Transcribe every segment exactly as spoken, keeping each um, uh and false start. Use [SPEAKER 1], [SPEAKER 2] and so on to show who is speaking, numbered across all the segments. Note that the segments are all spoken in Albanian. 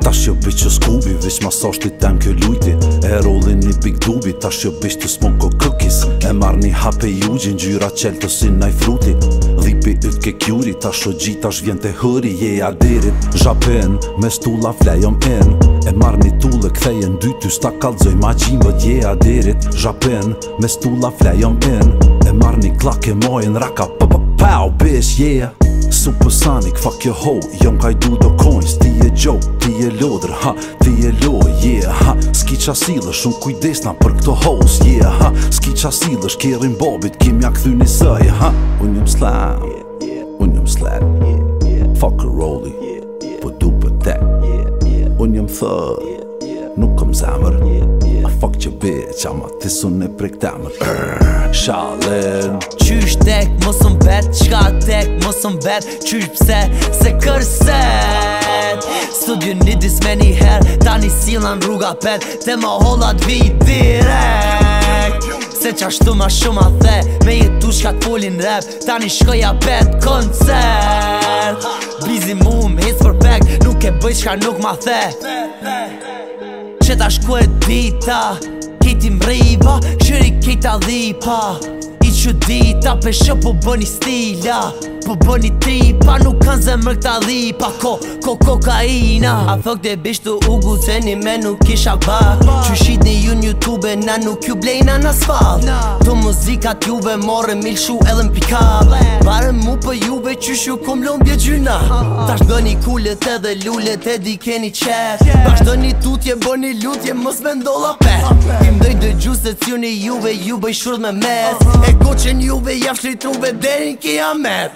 [SPEAKER 1] Tash jo bitch o Scooby, vish ma sashti tem kjo lujti E rollin një big dubi, tash jo bitch të smoke cookies E marr një hape jugjin, gjyra qelto si naj fruti Dhipi yt ke kjuri, tash o gji tash vjen te hëri Je ja dirit, zhapen, me stula flejom in E marr një tulle, kthejen dy ty sta kalzoj ma gjimët Je ja dirit, zhapen, me stula flejom in E marr një klake mojn, raka pa pa pow bitch, yeah Supersonic, fuck your hoe, jom kaj du do coins Ti e joke, ti e lodr, ha, ti e lo, yeah, ha Ski qa silësh, unë kujdesna për këto hoes, yeah, ha Ski qa silësh, kerin bobit, kim ja këthy një sëj, ha Unë jëm slam, unë jëm slat Fuck a rolli, po du për te Unë jëm thë, nuk kom zemër I fuck your bitch, ama tisun e prek temër Shalin
[SPEAKER 2] Qysh tek, mos më bet, qka tek, mos më bet Qysh pse, se kërset Studio një disme një her, tani silan rruga pet Te ma hollat vi direkt Se qashtu ma shumë a the, me jetu shka t'folin rap Tani shkoja pet koncert Bizi mu m'hec për pek, nuk e bëj qka nuk ma the Që ta shku e dita, kejti mriva, qëri kejta dhipa I që dita, pesho po bëni stila Po bëni tripa, nuk kanë zemër këta dhipa Ko, ko, kokaina A thok dhe bish të ugu, ceni me nuk isha ba Që shit një ju n'Youtube, na nuk ju blejna n'asfalt To muzikat juve, more mil shu edhe m'pikab Bare mu për juve, qysh ju kom lom bje gjyna Tash bëni kullet edhe lullet, e di keni qef Bashdo një tutje, bëni lutje, mos me ndolla pet Im doj dë gjusët s'ju një juve, ju bëj shurd me mes E goqen juve, jaf shlitruve, derin kiamet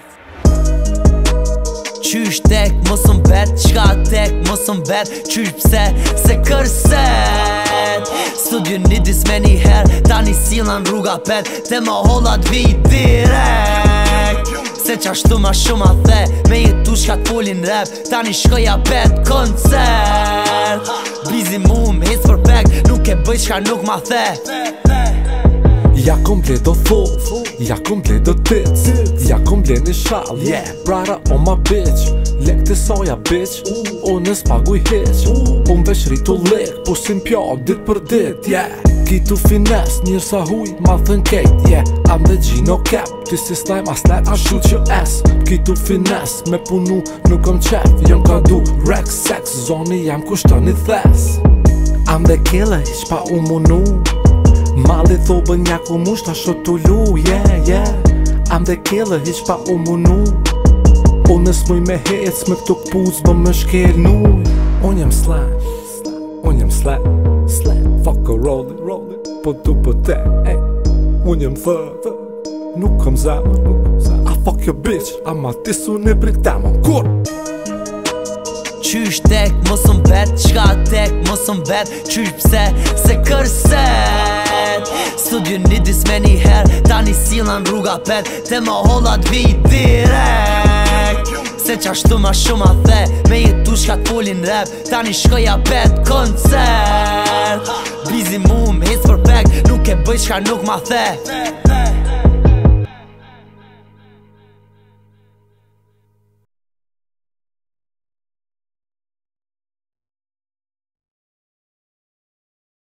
[SPEAKER 2] Qysh tek, mos më bet, qka tek, mos më bet Qysh pse, se kërset Studio një disme një her, tani silan rruga pet Te ma hollat vi direkt Se qashtu ma shumë a the, me jetu shka t'folin rap Tani shkoja pet koncert Bizi mu m'hec për pek, nuk e bëj qka nuk ma the
[SPEAKER 3] Ja kompleto thot, ja kompleto tits Ja komplet një shall, yeah, brara on my bitch Lek të soja bitch, unë s'paguj hiq Unë veç rritu lek, pusim pja dit për dit, yeah Kitu fines, njër sa huj, ma thën kejt, yeah I'm the G, no cap, this is slime, I snap, I shoot your ass Kitu fines, me punu, nuk kom qef Jëm ka du, rex, sex, zoni jam kushton i thes I'm the killer, ish pa u munu Mali thobën njaku mush ta shot t'ullu, yeah, yeah I'm the killer, hiq pa u munu Unë s'muj me hec, me këto këpuz bë më shkel nuj Unë jem slam, unë jem slam, slam Fuck a rolli, rolli, po du po te, ey Unë jem thë, thë, nuk kom zemër, nuk kom zemër I fuck your bitch, ama tisu në prik temën, kur?
[SPEAKER 2] Qysh tek, mos më bet, qka tek, mos më bet Qysh pse, se kërset Studio një disme një her, tani silan rruga pet Te ma hollat vi direkt Se qashtu ma shumë a the, me jetu shka t'folin rap Tani shkoja pet koncert Bizi mu m'hec për pek, nuk e bëj qka nuk ma the